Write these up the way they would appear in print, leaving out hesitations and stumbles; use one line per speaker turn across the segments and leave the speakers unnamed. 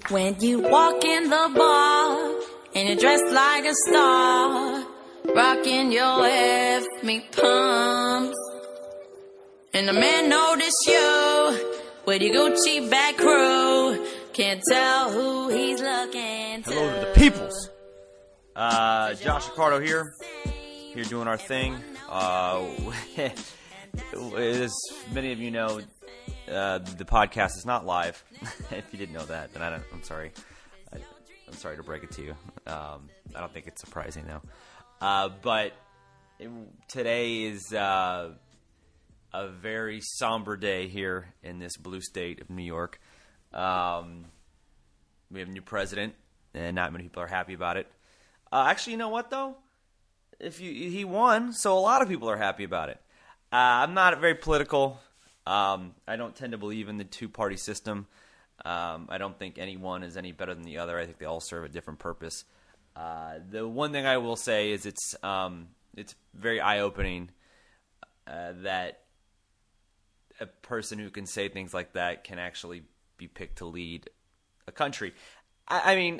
When you walk in the bar and you're dressed like a star, rocking your F me pumps, and the man notice you with your Gucci back crew, can't tell who he's looking to.
Hello to the peoples. Josh Ricardo here doing our thing. As many of you know, the podcast is not live. If you didn't know that, then I'm sorry. I'm sorry to break it to you. I don't think it's surprising though. But today is a very somber day here in this blue state of New York. We have a new president, and not many people are happy about it. Actually, you know what though? He won, so a lot of people are happy about it. I'm not very political. I don't tend to believe in the two-party system. I don't think any one is any better than the other. I think they all serve a different purpose. The one thing I will say is it's very eye-opening that a person who can say things like that can actually be picked to lead a country. I mean,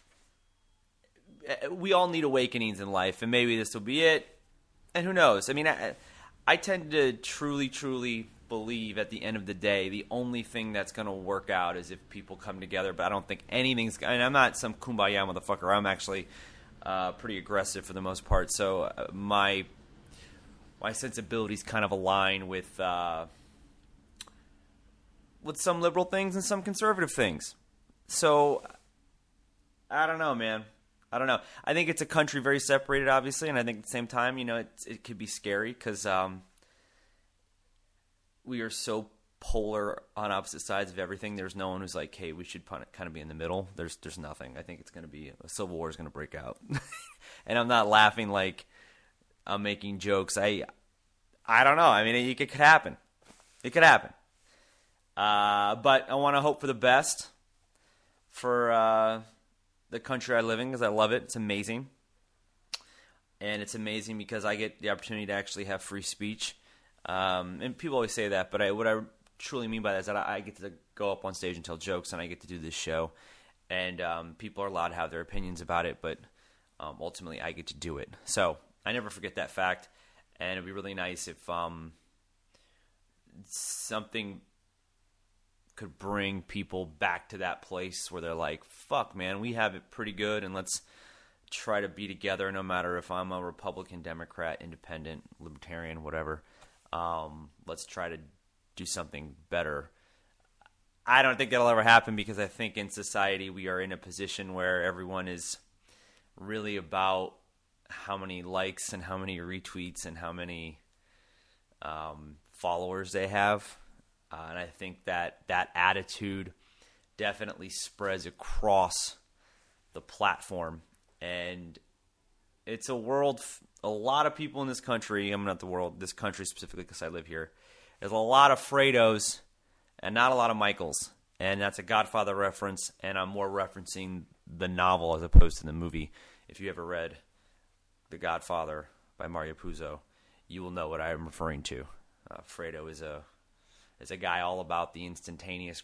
we all need awakenings in life, and maybe this will be it. And who knows? I mean, I tend to truly believe at the end of the day, the only thing that's going to work out is if people come together. But I don't think anything's. I mean, I'm not some kumbaya motherfucker. I'm actually pretty aggressive for the most part. So my sensibilities kind of align with some liberal things and some conservative things. So I don't know, man. I don't know. I think it's a country very separated, obviously, and I think at the same time, you know, it could be scary because we are so polar on opposite sides of everything. There's no one who's like, hey, we should kind of be in the middle. There's nothing. I think it's going to be a civil war is going to break out, and I'm not laughing like I'm making jokes. I don't know. I mean, it could happen. It could happen. But I want to hope for the best for the country I live in because I love it. It's amazing. And it's amazing because I get the opportunity to actually have free speech. And people always say that, but what I truly mean by that is that I get to go up on stage and tell jokes, and I get to do this show. And people are allowed to have their opinions about it, but ultimately I get to do it. So I never forget that fact. And it'd be really nice if something could bring people back to that place where they're like, fuck, man, we have it pretty good, and let's try to be together no matter if I'm a Republican, Democrat, Independent, Libertarian, whatever. Let's try to do something better. I don't think that'll ever happen because I think in society we are in a position where everyone is really about how many likes and how many retweets and how many followers they have. And I think that attitude definitely spreads across the platform. And it's a world, a lot of people in this country, I'm not the world, this country specifically because I live here, there's a lot of Fredos and not a lot of Michaels. And that's a Godfather reference, and I'm more referencing the novel as opposed to the movie. If you ever read The Godfather by Mario Puzo, you will know what I am referring to. Fredo is a guy all about the instantaneous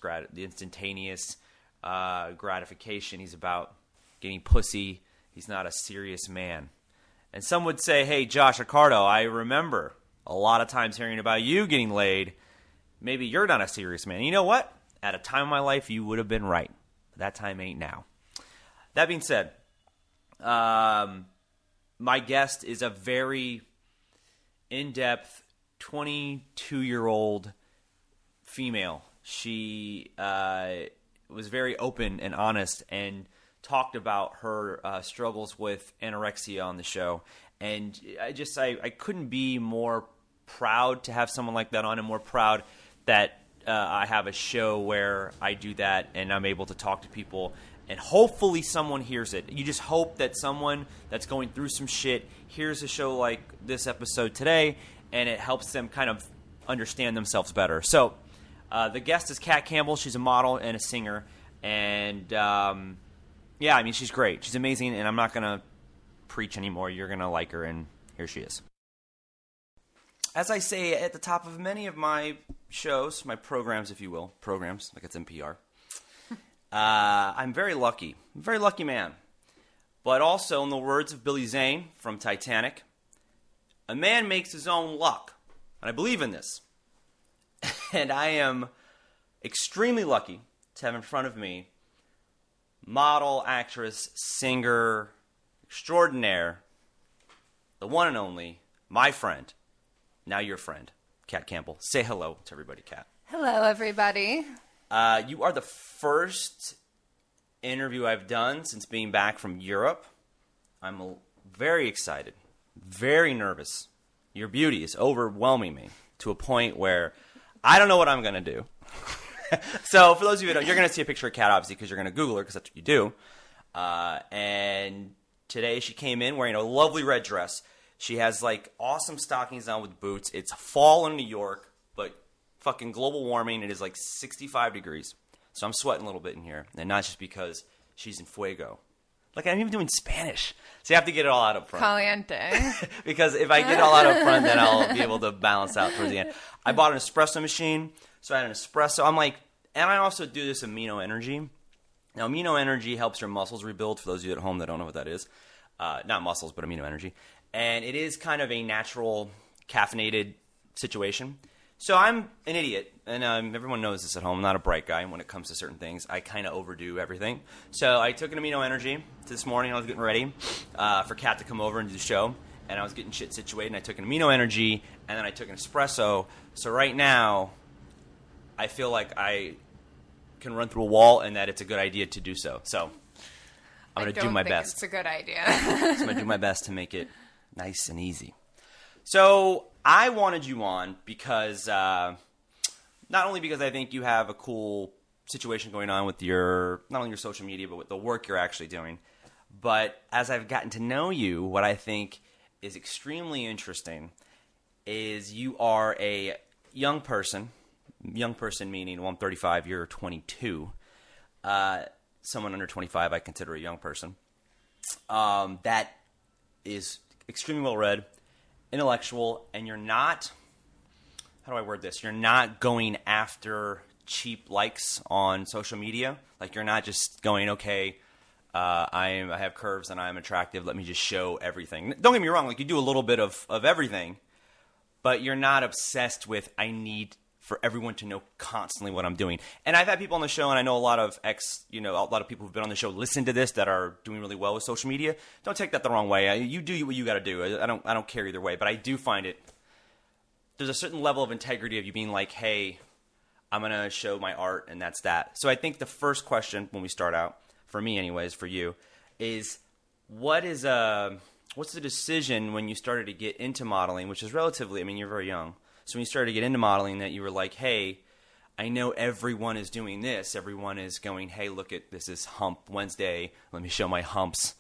gratification. He's about getting pussy. He's not a serious man. And some would say, hey, Josh Ricardo, I remember a lot of times hearing about you getting laid. Maybe you're not a serious man. You know what? At a time in my life, you would have been right. That time ain't now. That being said, my guest is a very in-depth 22-year-old female. She was very open and honest and talked about her struggles with anorexia on the show. And I couldn't be more proud to have someone like that on, and more proud that I have a show where I do that and I'm able to talk to people. And hopefully someone hears it. You just hope that someone that's going through some shit hears a show like this episode today, and it helps them kind of understand themselves better. So the guest is Kat Campbell. She's a model and a singer. And, yeah, I mean, she's great. She's amazing, and I'm not going to preach anymore. You're going to like her, and here she is. As I say at the top of many of my shows, my programs, if you will, programs, like it's NPR, I'm very lucky. I'm a very lucky man. But also, in the words of Billy Zane from Titanic, a man makes his own luck. And I believe in this. And I am extremely lucky to have in front of me model, actress, singer, extraordinaire, the one and only, my friend, now your friend, Kat Campbell. Say hello to everybody, Kat.
Hello, everybody.
You are the first interview I've done since being back from Europe. I'm very excited, very nervous. Your beauty is overwhelming me to a point where I don't know what I'm going to do. So for those of you who don't, you're going to see a picture of Kat, obviously, because you're going to Google her, because that's what you do. And today she came in wearing a lovely red dress. She has, like, awesome stockings on with boots. It's fall in New York, but fucking global warming. It is, like, 65 degrees. So I'm sweating a little bit in here. And not just because she's in fuego. Like, I'm even doing Spanish. So you have to get it all out up front.
Caliente.
Because if I get it all out up front, then I'll be able to balance out towards the end. I bought an espresso machine. So I had an espresso. I'm like, and I also do this Amino Energy. Now, Amino Energy helps your muscles rebuild, for those of you at home that don't know what that is. Not muscles, but Amino Energy. And it is kind of a natural caffeinated situation. So I'm an idiot, and everyone knows this at home. I'm not a bright guy when it comes to certain things. I kind of overdo everything. So I took an Amino Energy this morning. I was getting ready for Kat to come over and do the show, and I was getting shit situated, and I took an Amino Energy, and then I took an espresso. So right now, I feel like I can run through a wall and that it's a good idea to do so. So I'm going to do my best.
It's a good idea.
So I'm going to do my best to make it nice and easy. So I wanted you on because not only because I think you have a cool situation going on with your, not only your social media, but with the work you're actually doing. But as I've gotten to know you, what I think is extremely interesting is you are a young person meaning, well, I'm 35, you're 22. Someone under 25 I consider a young person. That is extremely well-read, intellectual, and you're not, how do I word this? You're not going after cheap likes on social media. Like, you're not just going, okay, I have curves and I'm attractive, let me just show everything. Don't get me wrong, like, you do a little bit of everything, but you're not obsessed with, I need for everyone to know constantly what I'm doing. And I've had people on the show, and I know a lot of a lot of people who've been on the show listen to this that are doing really well with social media. Don't take that the wrong way. You do what you got to do. I don't care either way. But I do find there's a certain level of integrity of you being like, hey, I'm going to show my art, and that's that. So I think the first question when we start out, for me anyways, for you, is what's the decision when you started to get into modeling, which is relatively, I mean, you're very young. So when you started to get into modeling that you were like, hey, I know everyone is doing this. Everyone is going, hey, look at this is Hump Wednesday. Let me show my humps.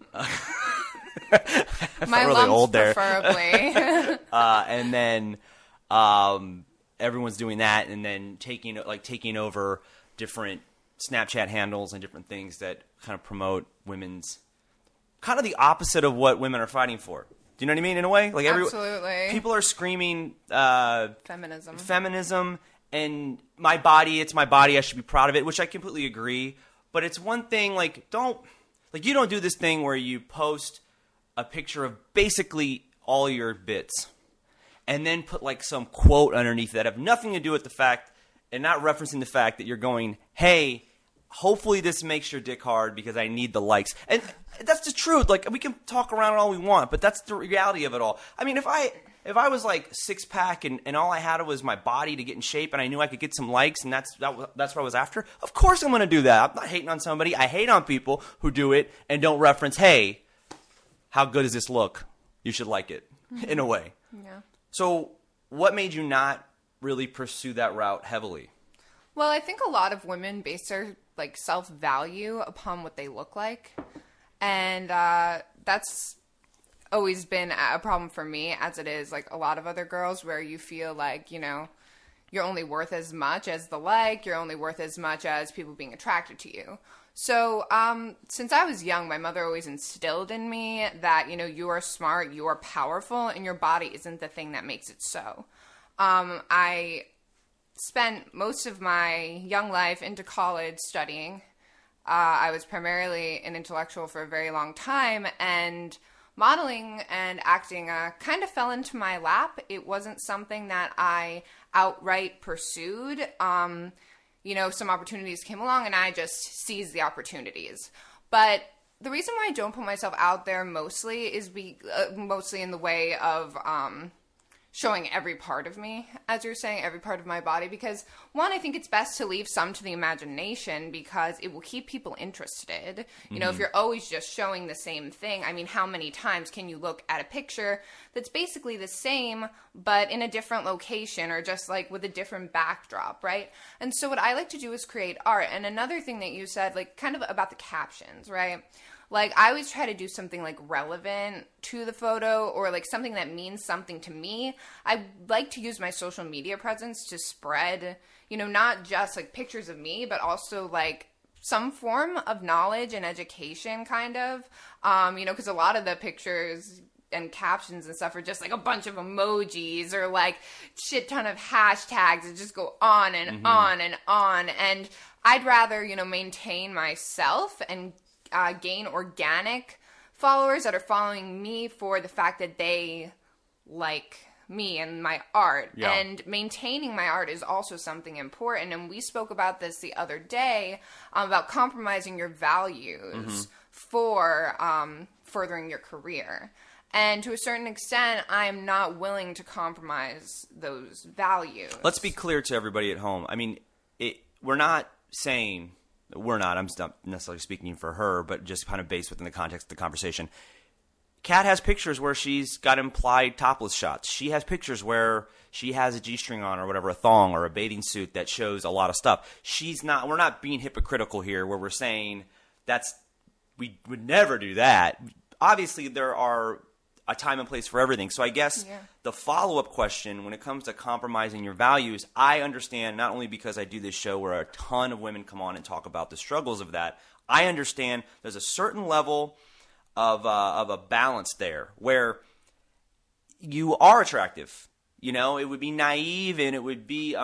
My
really
lumps,
old there.
preferably.
And then everyone's doing that, and then taking over different Snapchat handles and different things that kind of promote women's, kind of the opposite of what women are fighting for. Do you know what I mean? In a way, like
Absolutely.
People are screaming
feminism,
and my body. It's my body. I should be proud of it, which I completely agree. But it's one thing. Like, you don't do this thing where you post a picture of basically all your bits, and then put like some quote underneath that have nothing to do with the fact, and not referencing the fact that you're going, hey, hopefully this makes your dick hard because I need the likes. And that's the truth. Like, we can talk around it all we want, but that's the reality of it all. I mean, if I was like six pack and all I had was my body to get in shape and I knew I could get some likes and that's what I was after, of course I'm going to do that. I'm not hating on somebody. I hate on people who do it and don't reference, hey, how good does this look? You should like it, in a way.
Yeah.
So what made you not really pursue that route heavily?
Well, I think a lot of women base their like self-value upon what they look like. And that's always been a problem for me, as it is like a lot of other girls, where you feel like, you know, you're only worth as much as the like, you're only worth as much as people being attracted to you. So since I was young, my mother always instilled in me that, you know, you are smart, you are powerful, and your body isn't the thing that makes it so. I spent most of my young life into college studying, I was primarily an intellectual for a very long time, and modeling and acting kind of fell into my lap. It wasn't something that I outright pursued. Some opportunities came along, and I just seized the opportunities. But the reason why I don't put myself out there mostly is mostly in the way of showing every part of me, as you're saying, every part of my body, because one, I think it's best to leave some to the imagination because it will keep people interested. You know, if you're always just showing the same thing, I mean, how many times can you look at a picture that's basically the same, but in a different location or just like with a different backdrop, right? And so what I like to do is create art. And another thing that you said, like kind of about the captions, right? Like, I always try to do something, like, relevant to the photo or, like, something that means something to me. I like to use my social media presence to spread, not just, like, pictures of me, but also, like, some form of knowledge and education, kind of. Because a lot of the pictures and captions and stuff are just, like, a bunch of emojis or, like, shit ton of hashtags that just go on and on and on. And I'd rather, maintain myself and gain organic followers that are following me for the fact that they like me and my art. Yeah. And maintaining my art is also something important. And we spoke about this the other day about compromising your values for furthering your career. And to a certain extent, I am not willing to compromise those values.
Let's be clear to everybody at home. I mean, we're not saying... I'm not necessarily speaking for her, but just kind of based within the context of the conversation. Kat has pictures where she's got implied topless shots. She has pictures where she has a G-string on or whatever, a thong or a bathing suit that shows a lot of stuff. We're not being hypocritical here where we're saying we would never do that. Obviously, there are a time and place for everything. So I guess the follow-up question when it comes to compromising your values, I understand not only because I do this show where a ton of women come on and talk about the struggles of that, I understand there's a certain level of a balance there where you are attractive. It would be naive and it would be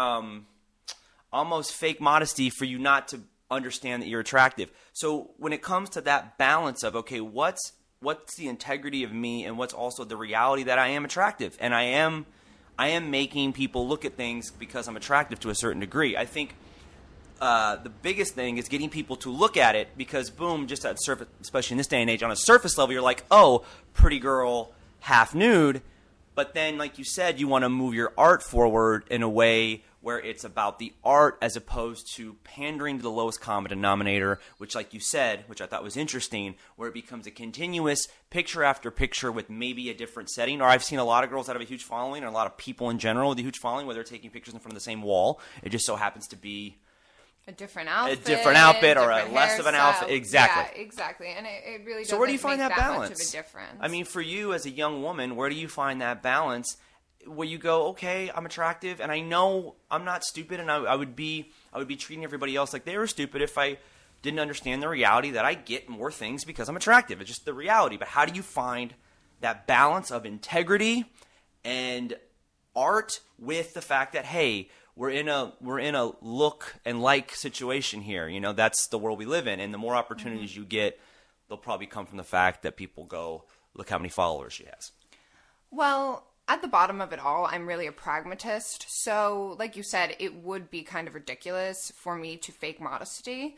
almost fake modesty for you not to understand that you're attractive. So when it comes to that balance of, okay, what's the integrity of me and what's also the reality that I am attractive and I am making people look at things because I'm attractive to a certain degree. I think the biggest thing is getting people to look at it because boom, just at surface, especially in this day and age, on a surface level, you're like, oh, pretty girl, half nude. But then, like you said, you want to move your art forward in a way where it's about the art as opposed to pandering to the lowest common denominator, which, like you said, which I thought was interesting, where it becomes a continuous picture after picture with maybe a different setting. Or I've seen a lot of girls that have a huge following, and a lot of people in general with a huge following, where they're taking pictures in front of the same wall. It just so happens to be
a different outfit,
or a less of an outfit. Exactly.
Yeah, exactly. And it really doesn't
so where do you find
make
that balance?
Much of a difference.
I mean, for you as a young woman, where do you find that balance where you go, okay, I'm attractive, and I know I'm not stupid, and I would be treating everybody else like they were stupid if I didn't understand the reality that I get more things because I'm attractive. It's just the reality. But how do you find that balance of integrity and art with the fact that, hey, we're in a look and like situation here. That's the world we live in, and the more opportunities you get, they'll probably come from the fact that people go, look how many followers she has.
Well, at the bottom of it all, I'm really a pragmatist. So, like you said, it would be kind of ridiculous for me to fake modesty.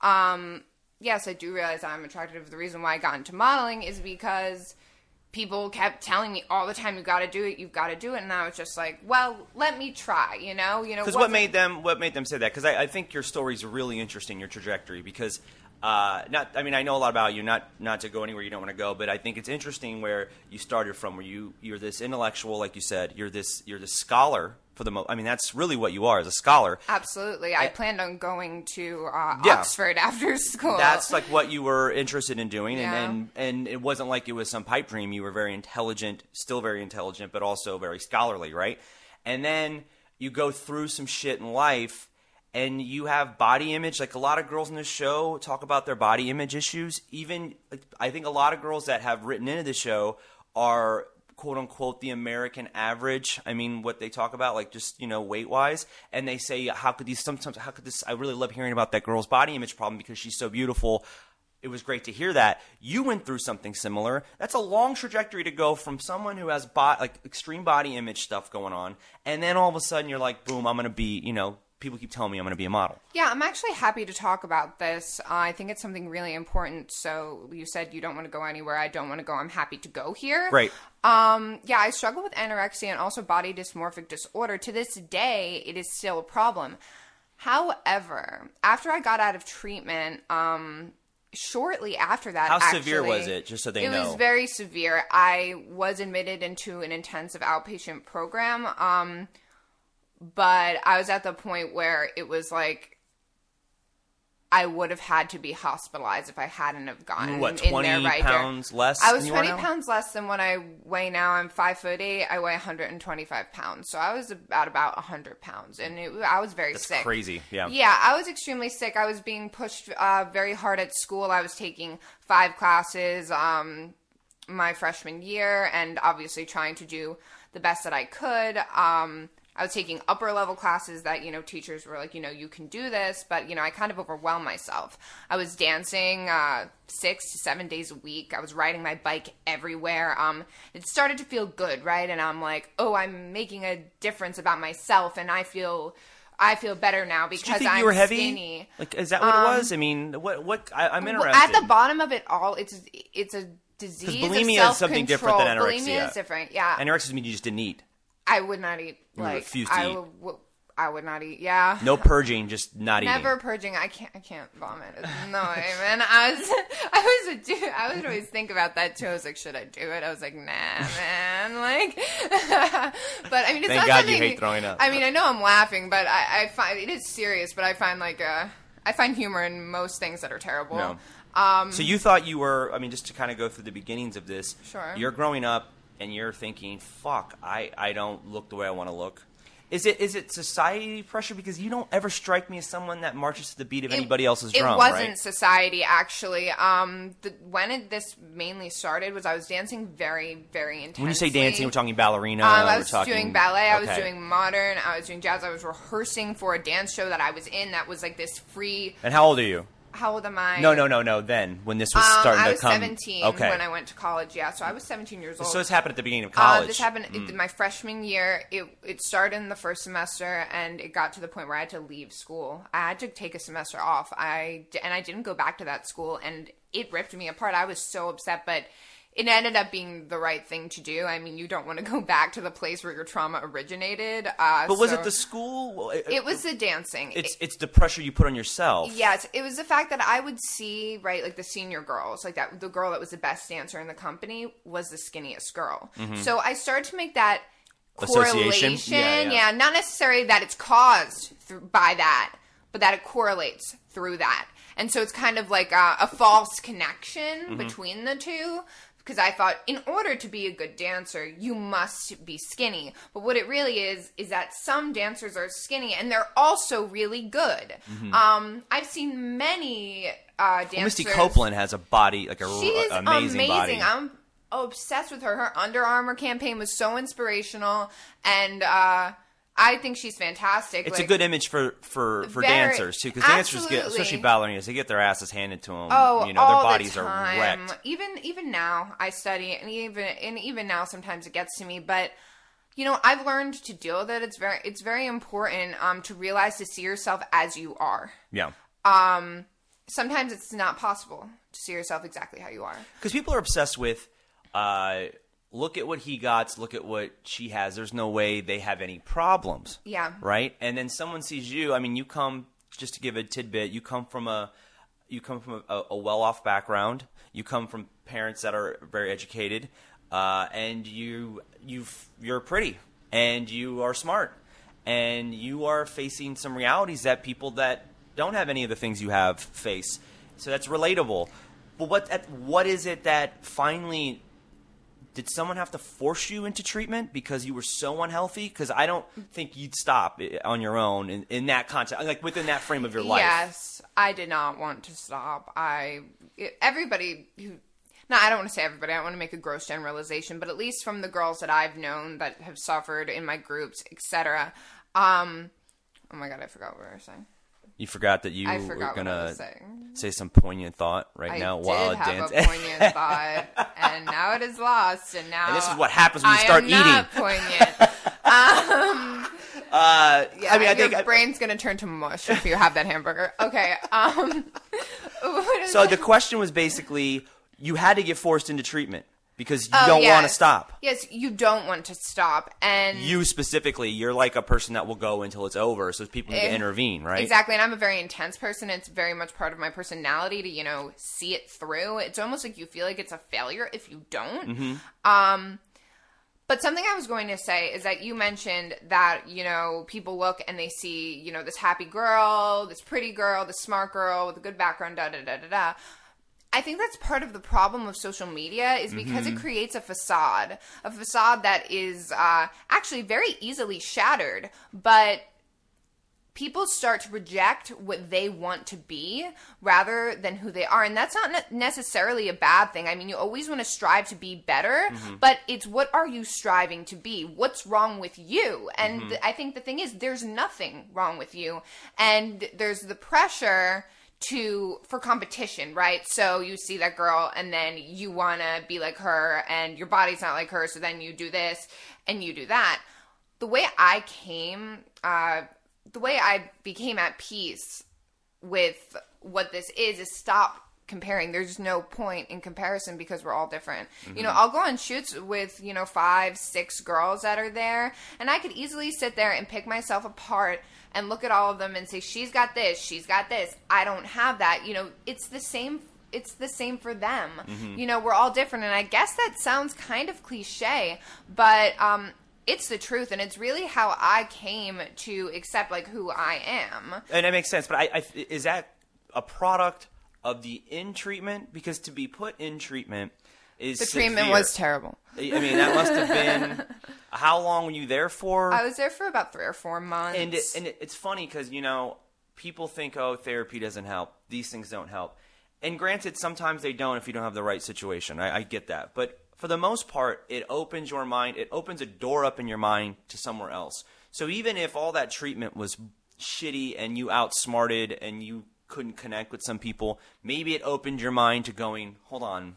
Yes, I do realize I'm attractive. The reason why I got into modeling is because people kept telling me all the time, you've got to do it. And I was just like, well, let me try, Because
what made them say that? Because I think your story's really interesting, your trajectory, because I know a lot about you, not to go anywhere you don't want to go, but I think it's interesting where you started from, where you're this intellectual, like you said, you're this scholar for the most. I mean, that's really what you are as a scholar.
Absolutely. I planned on going to Oxford after school.
That's like what you were interested in doing, and it wasn't like it was some pipe dream. You were very intelligent, still very intelligent, but also very scholarly, right? And then you go through some shit in life, and you have body image. Like a lot of girls in this show talk about their body image issues. Even I think a lot of girls that have written into the show are quote unquote the American average. I mean, what they talk about, like just, weight wise. And they say, how could this, I really love hearing about that girl's body image problem because she's so beautiful. It was great to hear that. You went through something similar. That's a long trajectory to go from someone who has extreme body image stuff going on. And then all of a sudden you're like, boom, I'm going to be, people keep telling me I'm going to be a model. Yeah,
I'm actually happy to talk about this. I think it's something really important. So you said you don't want to go anywhere. I don't want to go. I'm happy to go here.
Great.
I struggle with anorexia and also body dysmorphic disorder. To this day, it is still a problem. However, after I got out of treatment, shortly after that,
how severe was it? Just so they know.
It was very severe. I was admitted into an intensive outpatient program. But I was at the point where it was like I would have had to be hospitalized if I hadn't have gotten in there.
20 pounds less?
I was 20 pounds less than what I weigh now. I'm 5'8". I weigh 125 pounds. So I was about 100 pounds. And I was very sick.
That's crazy. Yeah.
Yeah, I was extremely sick. I was being pushed very hard at school. I was taking 5 classes my freshman year and obviously trying to do the best that I could. I was taking upper level classes that, teachers were like, you can do this, but, I kind of overwhelmed myself. I was dancing 6 to 7 days a week. I was riding my bike everywhere. It started to feel good, right? And I'm like, oh, I'm making a difference about myself, and I feel better now because
I'm
you
were heavy?
Skinny.
Like, is that what it was? I mean, I'm interested.
At the bottom of it all, it's a disease of
bulimia is something different than anorexia.
Bulimia is different, yeah.
Anorexia means you just didn't eat.
I would not eat.
You refused to eat.
I would not eat. Yeah.
No purging, just not eating.
Never purging. I can't vomit. No way, man. I would always think about that too. I was like, should I do it? I was like, nah, man. But I mean, it's
Thank
not
God
something.
You hate throwing up.
I mean, I know I'm laughing, but I find it is serious. But I find I find humor in most things that are terrible.
No. So you thought you were? I mean, just to kind of go through the beginnings of this.
Sure.
You're growing up. And you're thinking, fuck, I don't look the way I want to look. Is it society pressure? Because you don't ever strike me as someone that marches to the beat of anybody else's drum, right?
It wasn't society, actually. This mainly started was I was dancing very, very intensely.
When you say dancing, we're talking ballerina?
I was doing ballet. I was doing modern. I was doing jazz. I was rehearsing for a dance show that I was in that was like this free...
And how old are you?
How old am I?
No. Then, when this was starting to come.
I was 17 when I went to college, yeah. So I was 17 years old.
So this happened at the beginning of college?
This happened my freshman year. It started in the first semester, and it got to the point where I had to leave school. I had to take a semester off. I didn't go back to that school, and it ripped me apart. I was so upset, but... It ended up being the right thing to do. I mean, you don't want to go back to the place where your trauma originated.
But was it the school?
It was the dancing.
It's the pressure you put on yourself.
Yes. It was the fact that I would see, right, like the senior girls, like that, the girl that was the best dancer in the company was the skinniest girl. Mm-hmm. So I started to make that correlation. Yeah. Not necessarily that it's caused by that, but that it correlates through that. And so it's kind of like a false connection between the two. Because I thought, in order to be a good dancer, you must be skinny. But what it really is that some dancers are skinny, and they're also really good. Mm-hmm. I've seen many dancers... Well,
Misty Copeland has a body, like
She's
amazing body.
I'm obsessed with her. Her Under Armour campaign was so inspirational, and... I think she's fantastic.
It's a good image for dancers too, because dancers get, especially ballerinas, they get their asses handed to them.
Oh,
their bodies are wrecked.
Even now, I study, and even now, sometimes it gets to me. But I've learned to deal with it. It's very important to realize to see yourself as you are.
Yeah.
Sometimes it's not possible to see yourself exactly how you are.
Because people are obsessed with. Look at what he got, look at what she has. There's no way they have any problems.
Yeah.
Right? And then someone sees you. I mean, you come, just to give a tidbit, you come from a well-off background. You come from parents that are very educated. And you're pretty. And you are smart. And you are facing some realities that people that don't have any of the things you have face. So that's relatable. But what is it that finally... Did someone have to force you into treatment because you were so unhealthy? Because I don't think you'd stop on your own in that context, like within that frame of your life.
Yes, I did not want to stop. no, I don't want to say everybody. I don't want to make a gross generalization, but at least from the girls that I've known that have suffered in my groups, etc. Oh my God, I forgot what I was saying.
You forgot that you
I
were
forgot what I
gonna
was saying.
say some poignant thought now while
I did have
dancing.
a poignant thought, and now it is lost. And now
And this is what happens when you start eating.
Not poignant. Yeah,
I mean, I
your
think
brain's gonna turn to mush if you have that hamburger. Okay.
So the question was basically, you had to get forced into treatment because you don't
yes.
want to stop.
Yes, you don't want to stop, and
You specifically, you're like a person that will go until it's over, so people need to intervene, right?
Exactly, and I'm a very intense person. It's very much part of my personality to, see it through. It's almost like you feel like it's a failure if you don't. But something I was going to say is that you mentioned that, people look and they see, this happy girl, this pretty girl, this smart girl with a good background, da-da-da-da-da. I think that's part of the problem of social media is because it creates a facade that is actually very easily shattered, but people start to project what they want to be rather than who they are. And that's not necessarily a bad thing. I mean, you always want to strive to be better, but it's what are you striving to be? What's wrong with you? And I think the thing is, there's nothing wrong with you. And there's the pressure for competition, right? So you see that girl and then you want to be like her and your body's not like her. So then you do this and you do that. The way I became at peace with what this is stop comparing. There's no point in comparison because we're all different. I'll go on shoots with, 5, 6 girls that are there, and I could easily sit there and pick myself apart and look at all of them and say, she's got this, I don't have that. It's the same for them. We're all different, and I guess that sounds kind of cliche, but it's the truth, and it's really how I came to accept who I am.
And it makes sense, but is that a product of the in treatment? Because to be put in treatment is
the treatment
severe.
was terrible.
I mean, that must have been. How long were you there for?
I was there for about 3 or 4 months.
And it's funny because people think, oh, therapy doesn't help. These things don't help. And granted, sometimes they don't if you don't have the right situation. I get that, but for the most part, it opens your mind. It opens a door up in your mind to somewhere else. So even if all that treatment was shitty and you outsmarted and you couldn't connect with some people, maybe it opened your mind to going, hold on,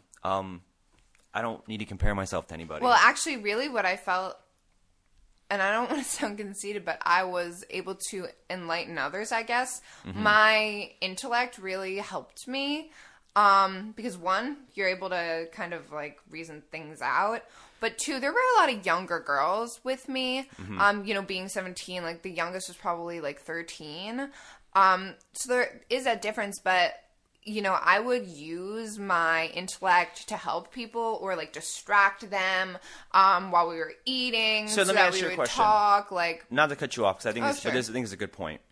I don't need to compare myself to anybody.
Well, actually, really what I felt, and I don't want to sound conceited, but I was able to enlighten others, I guess. My intellect really helped me. Because 1, you're able to kind of reason things out, but 2, there were a lot of younger girls with me, being 17, the youngest was probably 13, so there is that difference, but I would use my intellect to help people or distract them, while we were eating,
so let me
that
ask
we
you a
would
question.
Talk,
not to cut you off, because I think
sure.
I think it's a good point.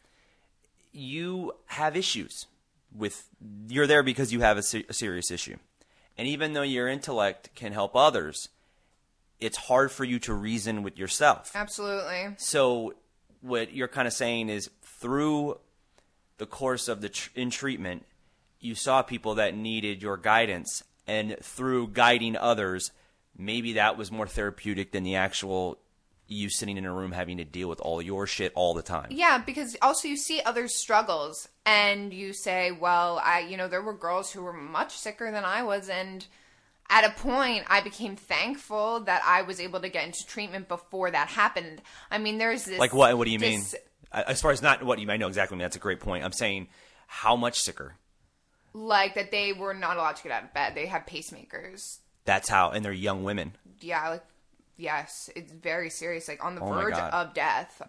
You have issues. You're there because you have a serious issue. And even though your intellect can help others, it's hard for you to reason with yourself.
Absolutely.
So what you're kind of saying is through the course of in treatment, you saw people that needed your guidance, and through guiding others, maybe that was more therapeutic than the actual you sitting in a room having to deal with all your shit all the time.
Yeah, because also you see others' struggles and you say, well, there were girls who were much sicker than I was, and at a point I became thankful that I was able to get into treatment before that happened. I mean, there's this...
Like what? What do you mean? As far as not what you might know exactly, that's a great point. I'm saying how much sicker?
That they were not allowed to get out of bed. They had pacemakers.
That's how, and they're young women.
Yeah, yes, it's very serious, on the verge of death.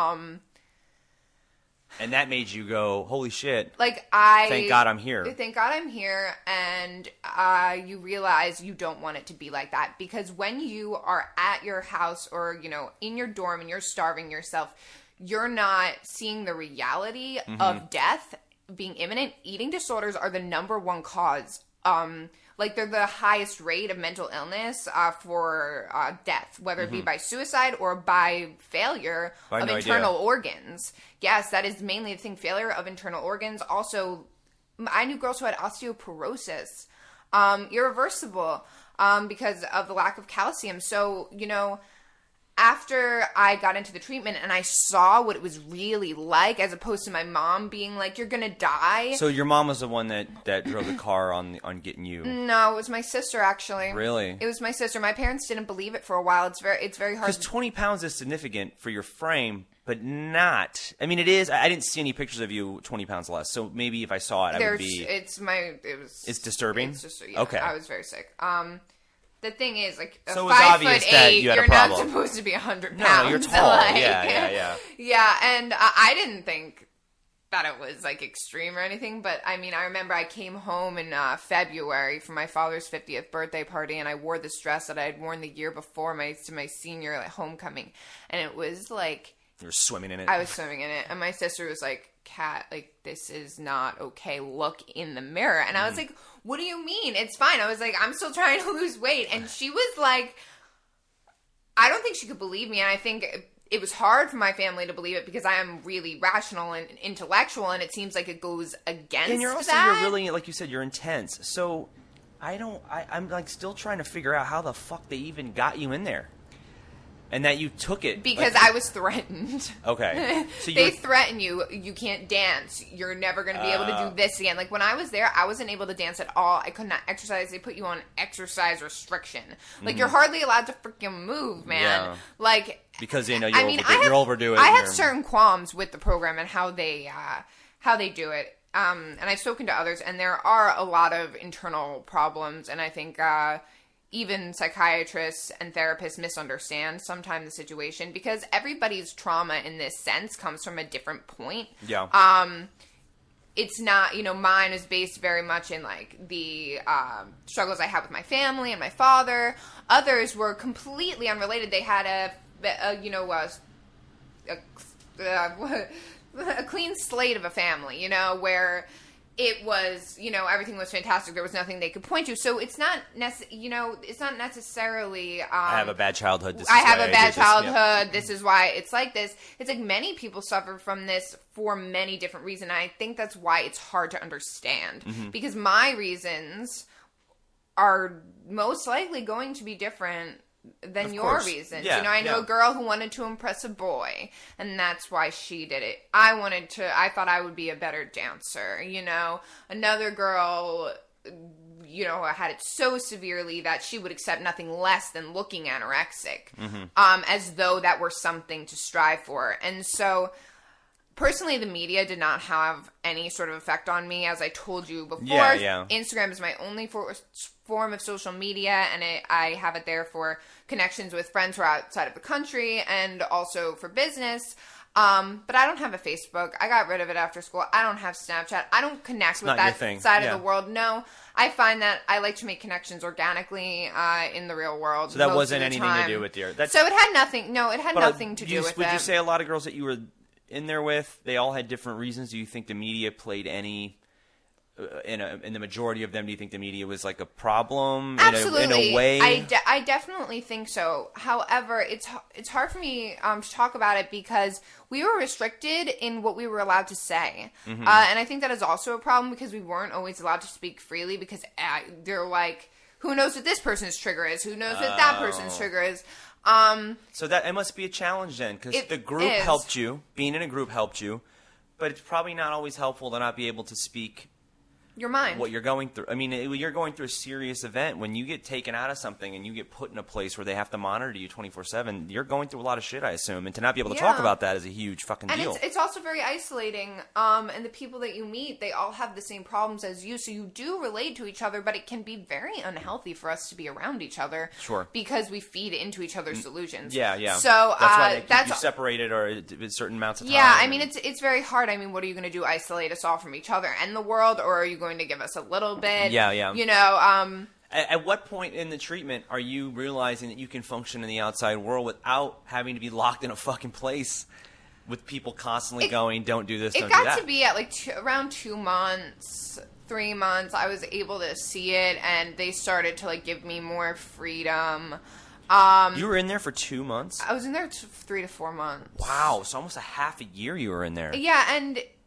And that made you go, holy shit.
Thank
God I'm here.
Thank God I'm here. And you realize you don't want it to be like that. Because when you are at your house or, in your dorm and you're starving yourself, you're not seeing the reality of death being imminent. Eating disorders are the #1 cause. They're the highest rate of mental illness for death, whether it be by suicide or by failure of internal organs. Yes, that is mainly the thing, failure of internal organs. Also, I knew girls who had osteoporosis. irreversible because of the lack of calcium. So, after I got into the treatment and I saw what it was really like, as opposed to my mom being like, "You're gonna die."
So your mom was the one that drove the car on getting you.
No, it was my sister, actually.
Really?
It was my sister. My parents didn't believe it for a while. It's very hard.
Because 20 pounds is significant for your frame, but not. I mean, it is. I didn't see any pictures of you 20 pounds less. So maybe if I saw it, I would be.
It's
disturbing.
It's just,
okay.
I was very sick. The thing is, like,
so
5'8",
you had
you're
a problem.
not supposed to be 100 pounds.
No, you're tall.
Like,
Yeah.
Yeah, and I didn't think that it was, like, extreme or anything, but, I mean, I remember I came home in February for my father's 50th birthday party, and I wore this dress that I had worn the year before to my senior homecoming, and it was, like...
You were swimming in it?
I was swimming in it, and my sister was like, "Kat, like, this is not okay. Look in the mirror." And I was like, "What do you mean? It's fine." I was like, "I'm still trying to lose weight." And she was like, I don't think she could believe me. And I think it was hard for my family to believe it because I am really rational and intellectual, and it seems like it goes against
and you're really, like you said, you're intense. So I'm like still trying to figure out how the fuck they even got you in there. And that you took it.
Because I was threatened.
Okay.
So they threaten you. You can't dance. You're never going to be able to do this again. Like, when I was there, I wasn't able to dance at all. I could not exercise. They put you on exercise restriction. Like, you're hardly allowed to freaking move, man.
Yeah.
Like...
Because, you're overdoing it.
I have certain qualms with the program and how they do it. And I've spoken to others, and there are a lot of internal problems, and I think... even psychiatrists and therapists misunderstand sometimes the situation because everybody's trauma in this sense comes from a different point.
Yeah.
It's not, mine is based very much in, like, the struggles I have with my family and my father. Others were completely unrelated. They had a clean slate of a family, where... it was, everything was fantastic. There was nothing they could point to. So it's not it's not necessarily...
I have a bad childhood.
This is why it's like this. It's like many people suffer from this for many different reasons. And I think that's why it's hard to understand. Mm-hmm. Because my reasons are most likely going to be different than your reasons.
Yeah,
I know a girl who wanted to impress a boy, and that's why she did it. I thought I would be a better dancer, Another girl, had it so severely that she would accept nothing less than looking anorexic, as though that were something to strive for. And so... personally, the media did not have any sort of effect on me. As I told you before, Instagram is my only form of social media, and I have it there for connections with friends who are outside of the country and also for business. But I don't have a Facebook. I got rid of it after school. I don't have Snapchat. I don't connect with that side of the world. No, I find that I like to make connections organically in the real world.
So that wasn't anything to do with your...
So it had nothing... No, it had nothing to do with it.
Would you say a lot of girls that you were... in there with, they all had different reasons? Do you think the media played any in the majority of them? Do you think the media was like a problem?
Absolutely.
in a way?
I definitely think so. However, it's hard for me to talk about it because we were restricted in what we were allowed to say. Mm-hmm. And I think that is also a problem because we weren't always allowed to speak freely because they're like, who knows what this person's trigger is? Who knows what that person's trigger is?
So that it must be a challenge then, because the group helped you. Being in a group helped you, but it's probably not always helpful to not be able to speak
your mind,
what you're going through. I mean, you're going through a serious event. When you get taken out of something and you get put in a place where they have to monitor you 24/7, you're going through a lot of shit, I assume. And to not be able to talk about that is a huge fucking deal.
And it's also very isolating. And the people that you meet, they all have the same problems as you, so you do relate to each other, but it can be very unhealthy for us to be around each other.
Sure.
Because we feed into each other's solutions.
Yeah.
So
that's why they keep you separated or certain amounts of time.
Yeah, I mean, it's very hard. I mean, what are you going to do? Isolate us all from each other and the world, or are you going to give us a little bit?
Yeah. At what point in the treatment are you realizing that you can function in the outside world without having to be locked in a fucking place with people constantly going, don't do this, don't do that?
It got to be at like around 2 months, 3 months, I was able to see it, and they started to like give me more freedom.
You were in there for 2 months?
I was in there 3 to 4 months.
Wow, so almost a half a year you were in there.
Yeah, and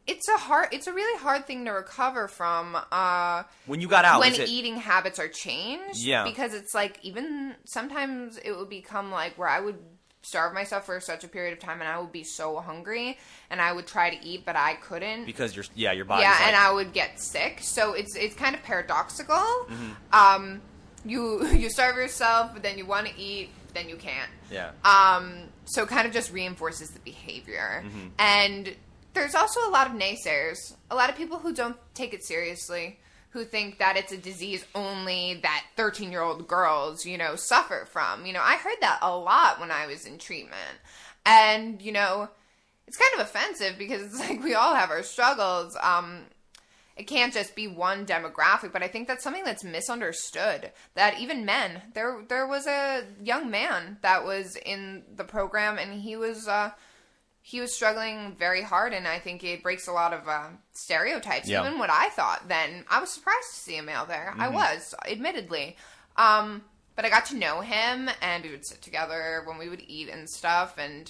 it's a really hard thing to recover from.
When you got out,
when eating habits are changed,
yeah,
because it's like even sometimes it would become like where I would starve myself for such a period of time, and I would be so hungry, and I would try to eat, but I couldn't
because your body,
and I would get sick. So it's kind of paradoxical. Mm-hmm. You starve yourself, but then you want to eat, then you can't.
Yeah.
So it kind of just reinforces the behavior. Mm-hmm. And there's also a lot of naysayers, a lot of people who don't take it seriously, who think that it's a disease only that 13-year-old girls, suffer from. I heard that a lot when I was in treatment. And, it's kind of offensive because it's like we all have our struggles. It can't just be one demographic, but I think that's something that's misunderstood. That even men, there was a young man that was in the program, and he was struggling very hard, and I think it breaks a lot of stereotypes. Yeah. Even what I thought then, I was surprised to see a male there. Mm-hmm. I was, admittedly. But I got to know him, and we would sit together when we would eat and stuff, and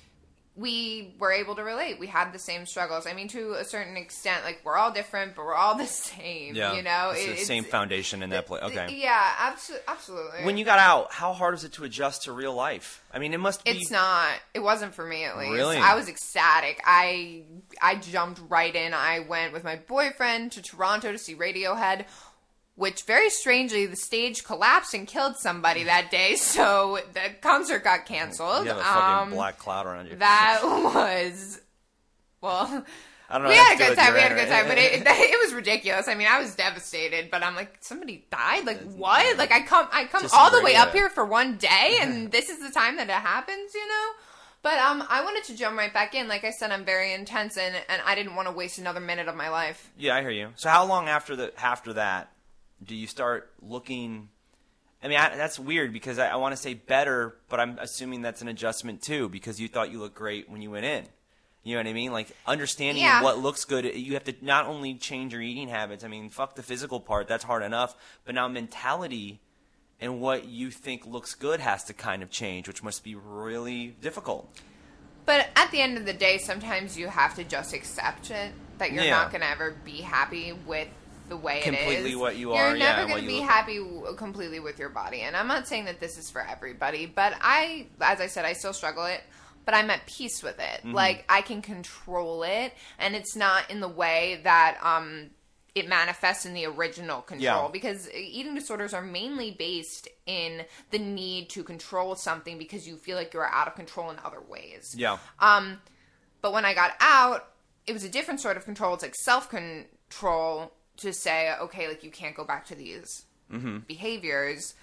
we were able to relate. We had the same struggles. I mean, to a certain extent, like, we're all different, but we're all the same,
It's the same foundation in that place. Okay.
Yeah, absolutely.
When you got out, how hard was it to adjust to real life? I mean, it must be...
It's not. It wasn't for me, at least.
Really?
I was ecstatic. I jumped right in. I went with my boyfriend to Toronto to see Radiohead, which, very strangely, the stage collapsed and killed somebody that day, so the concert got canceled.
You have a fucking black cloud around you.
That was... Well...
I don't know.
We had a good time, but it was ridiculous. I mean, I was devastated, but I'm like, somebody died? Like, what? Like, I come all the way up here for one day, and this is the time that it happens, But I wanted to jump right back in. Like I said, I'm very intense, and I didn't want to waste another minute of my life.
Yeah, I hear you. So how long after that do you start looking... I mean, that's weird because I want to say better, but I'm assuming that's an adjustment too because you thought you looked great when you went in. You know what I mean? Like, understanding what looks good, you have to not only change your eating habits. I mean, fuck the physical part. That's hard enough. But now mentality and what you think looks good has to kind of change, which must be really difficult.
But at the end of the day, sometimes you have to just accept it, that you're not going to ever be happy with the way it is.
Completely what you are,
You're never going to be happy completely with your body. And I'm not saying that this is for everybody, but as I said, I still struggle it. But I'm at peace with it. Mm-hmm. Like, I can control it, and it's not in the way that it manifests in the original control. Yeah. Because eating disorders are mainly based in the need to control something because you feel like you're out of control in other ways.
Yeah.
But when I got out, it was a different sort of control. It's like self-control to say, okay, like, you can't go back to these behaviors.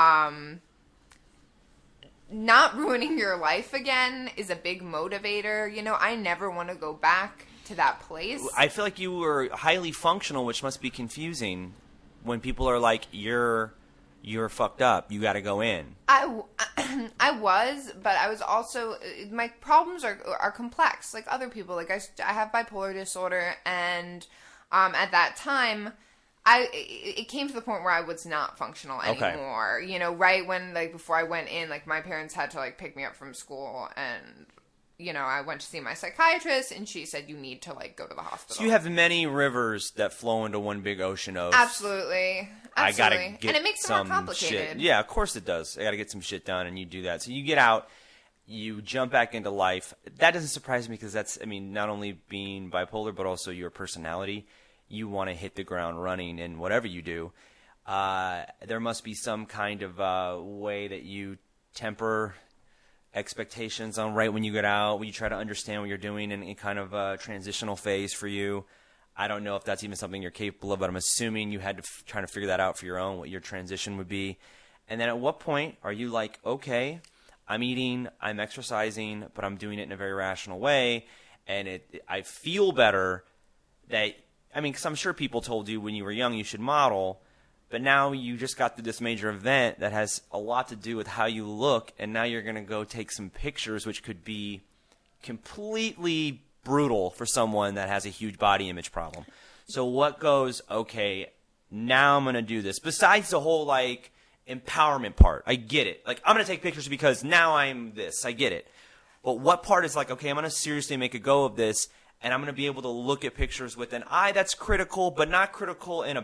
Not ruining your life again is a big motivator. I never want to go back to that place.
I feel like you were highly functional, which must be confusing when people are like, you're fucked up. You got to go in.
I was, but I was also, my problems are complex. Like other people, like I have bipolar disorder, and at that time, it came to the point where I was not functional anymore. Okay. Right when, like, before I went in, like, my parents had to, like, pick me up from school, and, I went to see my psychiatrist, and she said, you need to, like, go to the hospital.
So you have many rivers that flow into one big ocean of...
Absolutely.
I gotta get
and it makes it more complicated.
Shit. Yeah, of course it does. I gotta get some shit done, and you do that. So you get out, you jump back into life. That doesn't surprise me, because that's, I mean, not only being bipolar, but also your personality. You want to hit the ground running in whatever you do. There must be some kind of way that you temper expectations on right when you get out, when you try to understand what you're doing in kind of a transitional phase for you. I don't know if that's even something you're capable of, but I'm assuming you had to try to figure that out for your own, what your transition would be. And then at what point are you like, okay, I'm eating, I'm exercising, but I'm doing it in a very rational way, and I feel better that... I mean, because I'm sure people told you when you were young you should model, but now you just got through this major event that has a lot to do with how you look, and now you're going to go take some pictures, which could be completely brutal for someone that has a huge body image problem. So what goes, okay, now I'm going to do this? Besides the whole, like, empowerment part, I get it. Like, I'm going to take pictures because now I'm this. I get it. But what part is like, okay, I'm going to seriously make a go of this, and I'm going to be able to look at pictures with an eye that's critical, but not critical in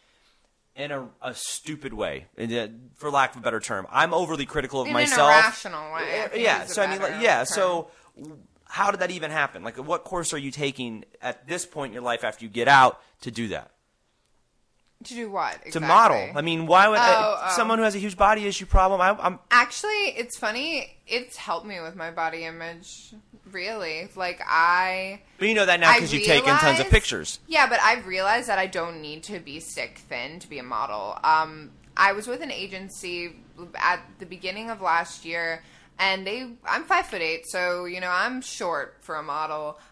a stupid way, for lack of a better term. I'm overly critical of myself.
In a rational way.
Yeah. So I mean, so how did that even happen? Like, what course are you taking at this point in your life after you get out to do that?
To do what? Exactly?
To model. I mean, why would someone who has a huge body issue problem? I'm
Actually, it's funny. It's helped me with my body image. Really, like But
you know that now because you've taken tons of pictures.
Yeah, but I've realized that I don't need to be stick thin to be a model. I was with an agency at the beginning of last year, and I'm 5'8", so I'm short for a model.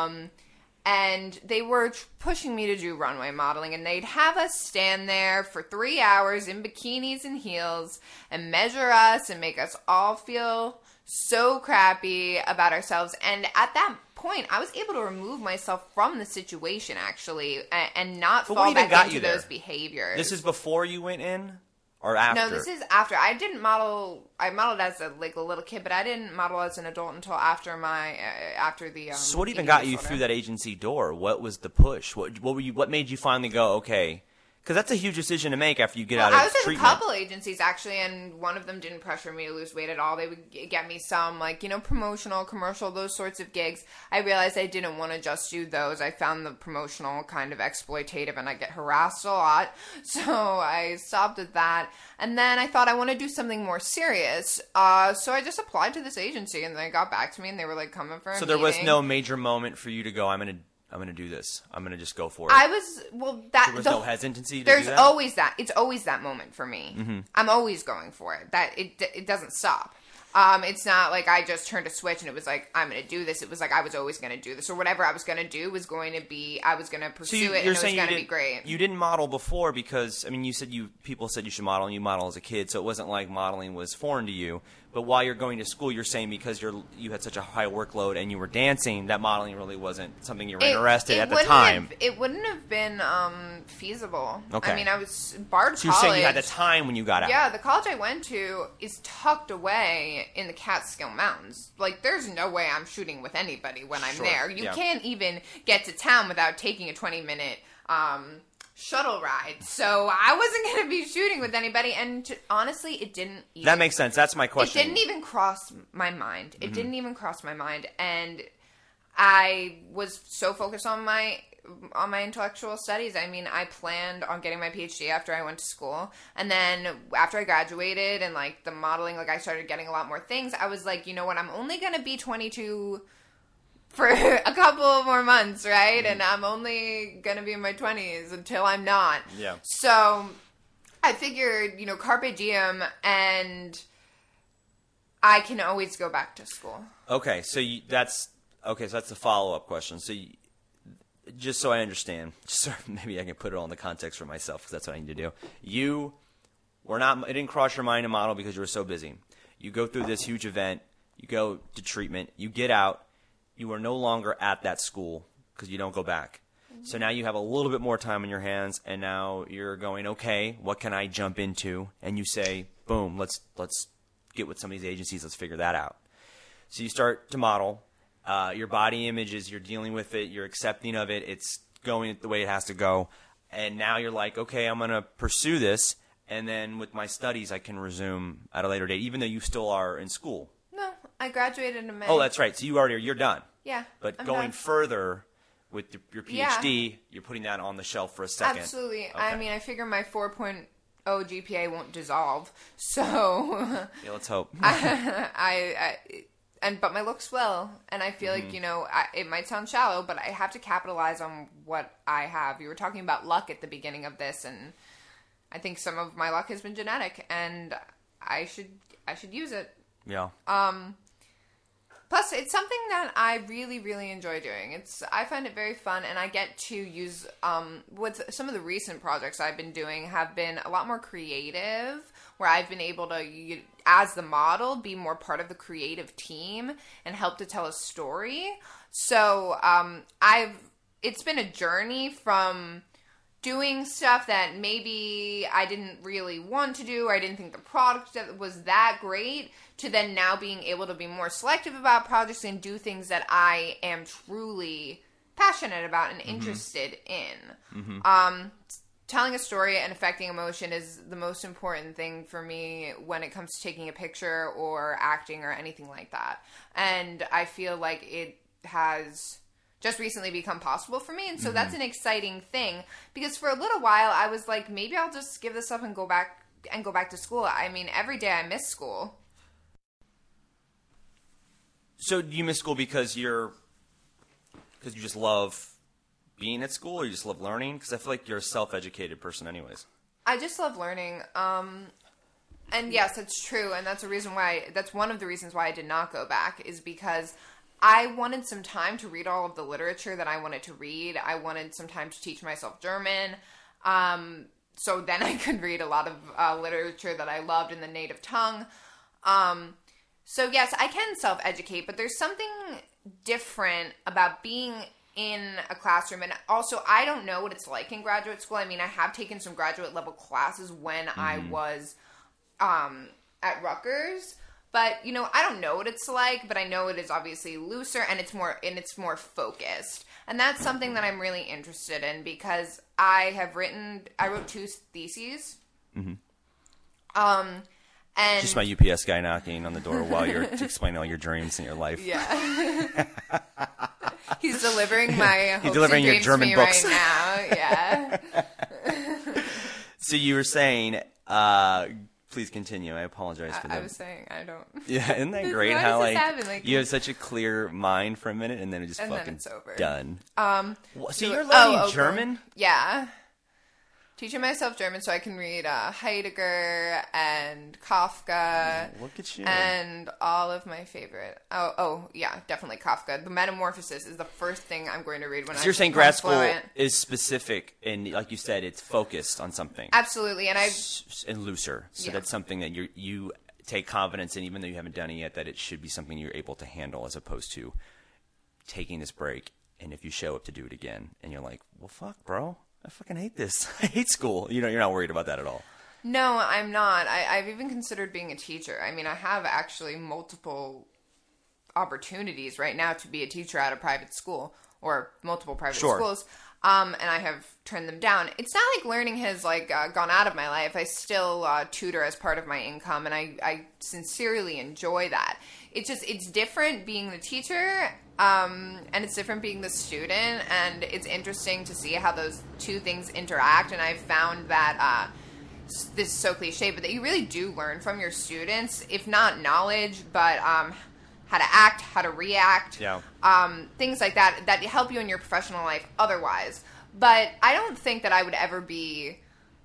And they were pushing me to do runway modeling, and they'd have us stand there for 3 hours in bikinis and heels and measure us and make us all feel so crappy about ourselves. And at that point, I was able to remove myself from the situation, actually, and not fall back into those behaviors.
This is before you went in? Or after?
No, this is after. I didn't model. I modeled as a little kid, but I didn't model as an adult until after the.
So what even got you through that agency door? What was the push? What made you finally go, okay? Because that's a huge decision to make after you get out of treatment. I was in a couple agencies, actually, and one of them didn't pressure me to lose weight at all. They would get me some, promotional, commercial, those sorts of gigs. I realized I didn't want to just do those. I found the promotional kind of exploitative, and I get harassed a lot. So I stopped at that. And then I thought I want to do something more serious. So I just applied to this agency, and they got back to me, and they were, coming for a meeting. So there was no major moment for you to go, I'm going to do this. I'm going to just go for it. There was no hesitancy to do that? There's always that. It's always that moment for me. Mm-hmm. I'm always going for it. That it doesn't stop. It's not like I just turned a switch and it was like, I'm going to do this. It was like I was always going to do this. Or whatever I was going to do was going to be, I was going to pursue it, and it was going to be great. You didn't model before because, you said people said you should model, and you model as a kid, so it wasn't like modeling was foreign to you. But while you're going to school, you're saying because you had such a high workload and you were dancing, that modeling really wasn't something you were interested at the time. It wouldn't have been feasible. Okay. I was Bard College. So you're saying you had the time when you got out. Yeah, the college I went to is tucked away in the Catskill Mountains. There's no way I'm shooting with anybody when I'm there. You can't even get to town without taking a 20-minute shuttle ride. So I wasn't going to be shooting with anybody, and honestly, it didn't even... That makes sense. That's my question. It didn't even cross my mind. It didn't even cross my mind, and I was so focused on my intellectual studies. I planned on getting my PhD after I went to school, and then after I graduated and the modeling, I started getting a lot more things. I was like, you know what, I'm only going to be 22 for a couple of more months, right? And I'm only going to be in my 20s until I'm not. Yeah. So I figured, carpe diem, and I can always go back to school. Okay, so that's the follow-up question. So just so I understand, maybe I can put it all in the context for myself, because that's what I need to do. It didn't cross your mind to model because you were so busy. You go through this huge event, you go to treatment, you get out, you are no longer at that school because you don't go back. Mm-hmm. So now you have a little bit more time on your hands, and now you're going, okay, what can I jump into? And you say, boom, let's get with some of these agencies, let's figure that out. So you start to model. Your body image you're dealing with it, you're accepting of it, it's going the way it has to go. And now you're like, okay, I'm going to pursue this, and then with my studies I can resume at a later date, even though you still are in school. No, I graduated in May. Oh, that's right. So you're done. Yeah. But I'm going further with your PhD, you're putting that on the shelf for a second. Absolutely. Okay. I figure my 4.0 GPA won't dissolve, so... Yeah, let's hope. But my looks will, and I feel like, it might sound shallow, but I have to capitalize on what I have. You were talking about luck at the beginning of this, and I think some of my luck has been genetic, and I should use it. Yeah. Plus, it's something that I really, really enjoy doing. I find it very fun, and I get to use, with some of the recent projects I've been doing have been a lot more creative, where I've been able to, as the model, be more part of the creative team and help to tell a story. So, it's been a journey from doing stuff that maybe I didn't really want to do, or I didn't think the product was that great, to then now being able to be more selective about projects and do things that I am truly
passionate about and interested in. Telling a story and affecting emotion is the most important thing for me when it comes to taking a picture or acting or anything like that. And I feel like it has just recently become possible for me. And so that's an exciting thing, because for a little while I was like, maybe I'll just give this up and go back to school. I mean, every day I miss school.
So do you miss school because you just love being at school, or you just love learning? Because I feel like you're a self-educated person anyways.
I just love learning. And yes, it's true. And that's one of the reasons why I did not go back, is because I wanted some time to read all of the literature that I wanted to read. I wanted some time to teach myself German. So then I could read a lot of literature that I loved in the native tongue. So yes, I can self-educate, but there's something different about being in a classroom. And also, I don't know what it's like in graduate school. I mean, I have taken some graduate level classes when I was at Rutgers, but I don't know what it's like, but I know it is obviously looser and it's more focused. And that's something that I'm really interested in, because I wrote 2 theses. And
Just my UPS guy knocking on the door while you're explaining all your dreams in your life.
Yeah. He's delivering my hopes
delivering
and
your
dreams
German
to me
books.
right now. Yeah.
So you were saying, please continue. I apologize for that.
I was saying, I don't.
Yeah, isn't that great
Why
how
does this happen?
you have such a clear mind for a minute and then it just
And then
fucking
it's over.
done. So
so-
you're learning
okay.
German?
Yeah. Teaching myself German so I can read Heidegger and Kafka.
Look at you.
And all of my favorite. Oh, yeah, definitely Kafka. The Metamorphosis is the first thing I'm going to read when
So you're saying grad school is specific, and like you said, it's focused on something.
Absolutely, and
And looser. So
Yeah.
that's something that you take confidence in, even though you haven't done it yet, that it should be something you're able to handle, as opposed to taking this break, and if you show up to do it again, and you're like, well, fuck, bro. I fucking hate this. I hate school. You're not worried about that at all.
No, I'm not. I've even considered being a teacher. I mean, I have actually multiple opportunities right now to be a teacher at a private school, or multiple private schools, and I have turned them down. It's not like learning has gone out of my life. I still tutor as part of my income, and I sincerely enjoy that. It's different being the teacher, and it's different being the student, and it's interesting to see how those two things interact. And I've found that this is so cliche, but that you really do learn from your students, if not knowledge, but how to act, how to react, things like that help you in your professional life otherwise. But I don't think that I would ever be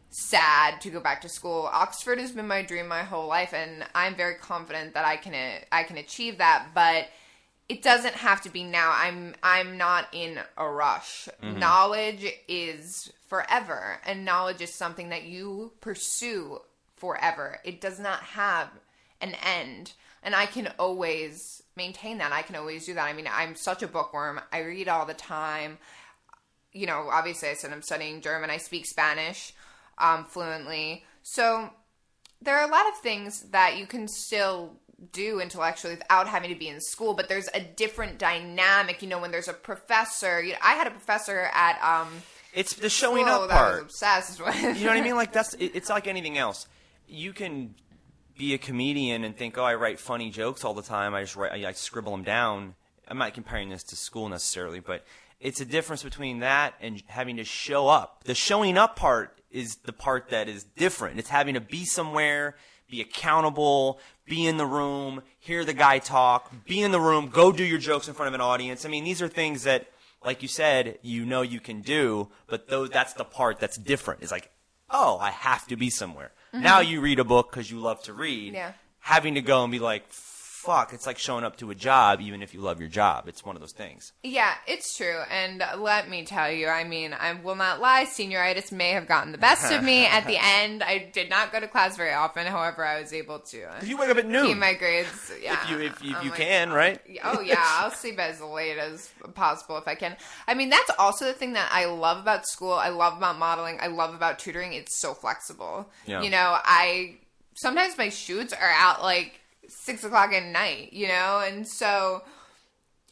sad to go back to school. Oxford has been my dream my whole life, and I'm very confident that I can achieve that, but it doesn't have to be now. I'm not in a rush. Mm-hmm. Knowledge is forever, and knowledge is something that you pursue forever. It does not have an end, and I can always maintain that. I can always do that. I mean, I'm such a bookworm. I read all the time. Obviously I said I'm studying German. I speak Spanish fluently. So there are a lot of things that you can still do intellectually without having to be in school, but there's a different dynamic, when there's a professor. I had a professor at
it's the showing
school
up
that I
part.
was obsessed with.
You know what I mean? Like it's like anything else. You can be a comedian and think, oh, I write funny jokes all the time. I scribble them down. I'm not comparing this to school necessarily, but it's a difference between that and having to show up. The showing up part is the part that is different. It's having to be somewhere, be accountable, be in the room, hear the guy talk, be in the room, go do your jokes in front of an audience. I mean, these are things that, like you said, you can do, but that's the part that's different. It's like, oh, I have to be somewhere. Mm-hmm. Now you read a book because you love to read. Yeah. Having to go and be like, fuck, it's like showing up to a job even if you love your job. It's one of those things.
Yeah, it's true. And let me tell you, I mean, I will not lie, senioritis may have gotten the best of me at the end. I did not go to class very often. However, I was able to
you wake up at noon.
Keep my grades. Yeah.
If you can, right?
Oh, yeah. I'll sleep as late as possible if I can. I mean, that's also the thing that I love about school. I love about modeling. I love about tutoring. It's so flexible. Yeah. Sometimes my shoots are out 6 o'clock at night, and so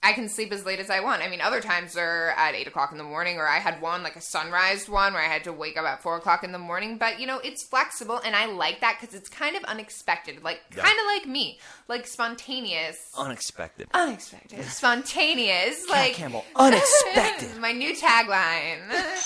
I can sleep as late as I want. I mean, other times they're at 8 o'clock in the morning, or I had one, like a sunrise one, where I had to wake up at 4 o'clock in the morning. But, you know, it's flexible, and I like that because it's kind of unexpected. Like, kind of like me. Like, spontaneous.
Unexpected.
Spontaneous.
Kat
Like
Campbell, unexpected.
My new tagline.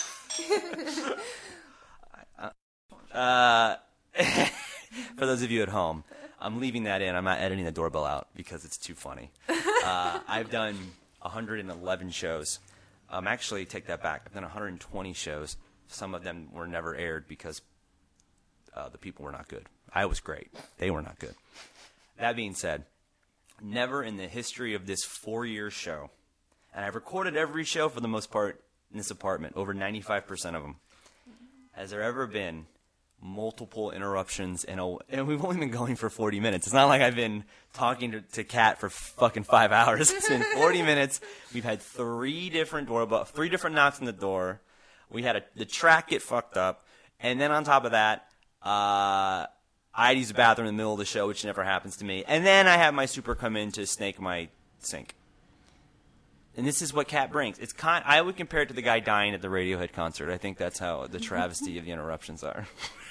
For those of you at home, I'm leaving that in. I'm not editing the doorbell out because it's too funny. I've done 111 shows. Actually, take that back. I've done 120 shows. Some of them were never aired because the people were not good. I was great. They were not good. That being said, never in the history of this 4-year show, and I've recorded every show for the most part in this apartment, over 95% of them, has there ever been multiple interruptions, and we've only been going for 40 minutes. It's not like I've been talking to Kat for fucking 5 hours. It's been 40 minutes. We've had 3 different knocks on the door. We had the track get fucked up, and then on top of that, I had to use the bathroom in the middle of the show, which never happens to me. And then I have my super come in to snake my sink. And this is what Kat brings. I would compare it to the guy dying at the Radiohead concert. I think that's how the travesty of the interruptions are.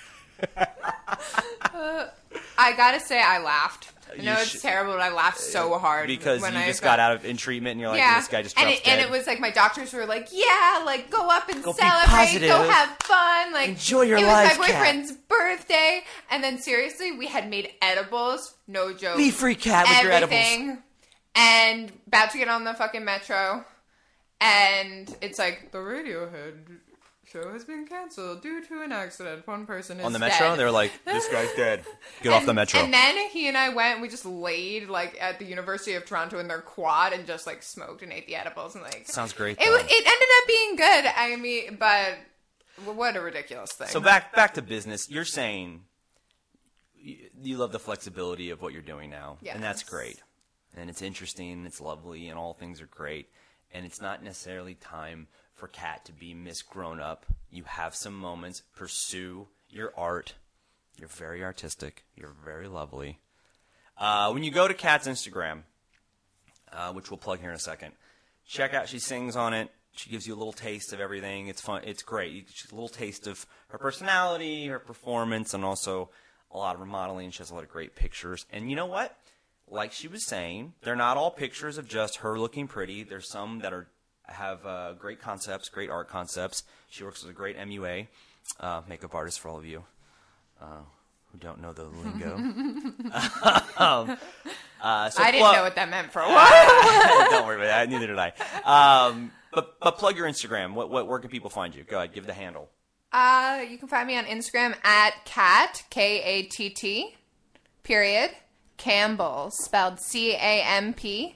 I gotta say, I laughed. I know it's terrible, but I laughed so hard.
Because you just got out of treatment and you're like, this guy just drops dead.
And it was like my doctors were like, yeah, like go up and
go
celebrate, go have fun, like
enjoy your life.
It was my boyfriend's birthday, and then seriously, we had made edibles, no joke.
Be free, Kat, with your edibles.
And about to get on the fucking metro, and it's like the Radiohead show has been canceled due to an accident. One person is
on the metro.
Dead.
They were like, "This guy's dead. Get off the metro."
And then he and I went. We just laid like at the University of Toronto in their quad and just like smoked and ate the edibles and like.
Sounds great.
It ended up being good. I mean, but what a ridiculous thing.
So back to business. You're saying you love the flexibility of what you're doing now, and that's great. And it's interesting, it's lovely, and all things are great. And it's not necessarily time for Kat to be Miss Grown Up. You have some moments. Pursue your art. You're very artistic. You're very lovely. When you go to Kat's Instagram, which we'll plug here in a second, check out. She sings on it. She gives you a little taste of everything. It's fun. It's great. She's a little taste of her personality, her performance, and also a lot of her modeling. She has a lot of great pictures. And you know what? Like she was saying, they're not all pictures of just her looking pretty. There's some that have great concepts, great art concepts. She works with a great MUA, makeup artist for all of you who don't know the lingo.
So I didn't know what that meant for a while.
Don't worry about that. Neither did I. But plug your Instagram. Where can people find you? Go ahead. Give the handle.
You can find me on Instagram at Kat, Katt, period. Campbell, spelled Campbell,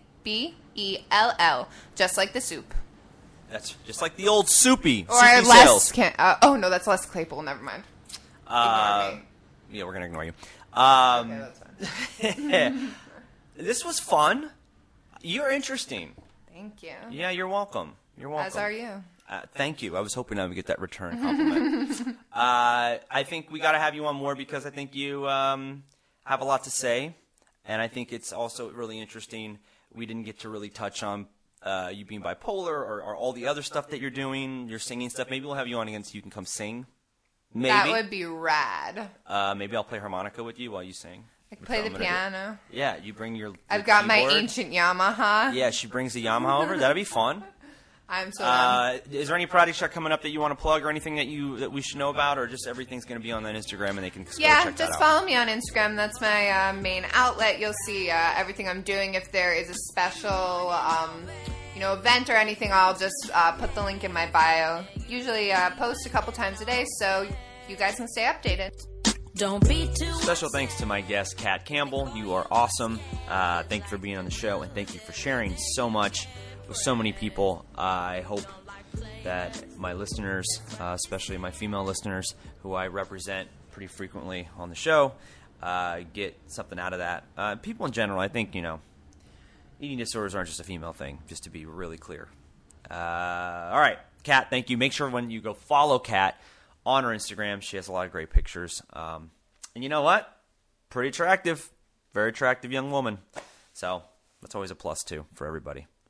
just like the soup.
That's just like the old soupy.
Or Les. Oh no, that's Les Claypool. Never mind.
Yeah, we're gonna ignore you.
Okay, that's fine.
This was fun. You're interesting.
Thank you.
Yeah, you're welcome. You're welcome.
As are you.
Thank you. I was hoping I would get that return compliment. I think we got to have you on more because I think you have a lot to say. And I think it's also really interesting. We didn't get to really touch on you being bipolar or all the other stuff that you're doing, your singing stuff. Maybe we'll have you on again so you can come sing. Maybe.
That would be rad.
Maybe I'll play harmonica with you while you sing.
I can play the piano.
Yeah, you bring your
I've got
keyboard.
my ancient Yamaha.
Yeah, she brings the Yamaha over. That'd be fun.
I'm so done.
Is there any projects that are coming up that you want to plug or anything that we should know about, or just everything's going to be on that Instagram and they can check that out?
Just follow me on Instagram. That's my main outlet. You'll see everything I'm doing. If there is a special event or anything, I'll just put the link in my bio. Usually post a couple times a day so you guys can stay updated.
Don't be too
Special thanks to my guest, Kat Campbell. You are awesome. Thank you for being on the show, and thank you for sharing so much with so many people. I hope that my listeners, especially my female listeners, who I represent pretty frequently on the show, get something out of that. People in general, I think, eating disorders aren't just a female thing, just to be really clear. All right, Kat, thank you. Make sure when you go follow Kat on her Instagram, she has a lot of great pictures. And you know what? Pretty attractive. Very attractive young woman. So that's always a plus, too, for everybody.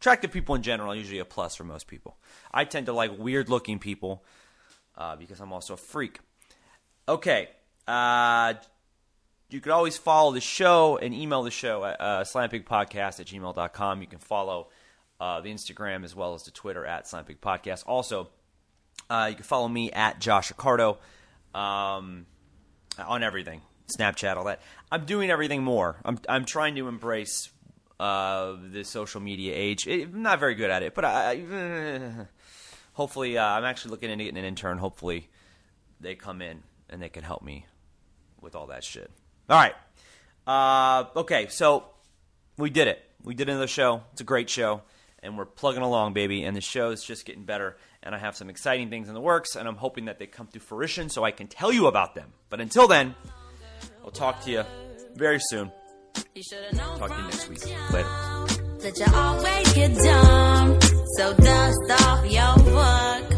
Attractive people in general are usually a plus for most people. I tend to like weird-looking people because I'm also a freak. Okay. You could always follow the show and email the show at slampigpodcast@gmail.com. You can follow the Instagram as well as the Twitter at slampigpodcast. Also, you can follow me at Josh Accardo on everything. Snapchat, all that. I'm doing everything more. I'm trying to embrace the social media age. I'm not very good at it, but hopefully I'm actually looking into getting an intern. Hopefully they come in and they can help me with all that shit. All right. Okay, so we did it. We did another show. It's a great show, and we're plugging along, baby, and the show is just getting better, and I have some exciting things in the works, and I'm hoping that they come to fruition so I can tell you about them. But until then, I'll talk to you very soon. Talk to you next week. Later.
That you always get dumped, so dust off your work.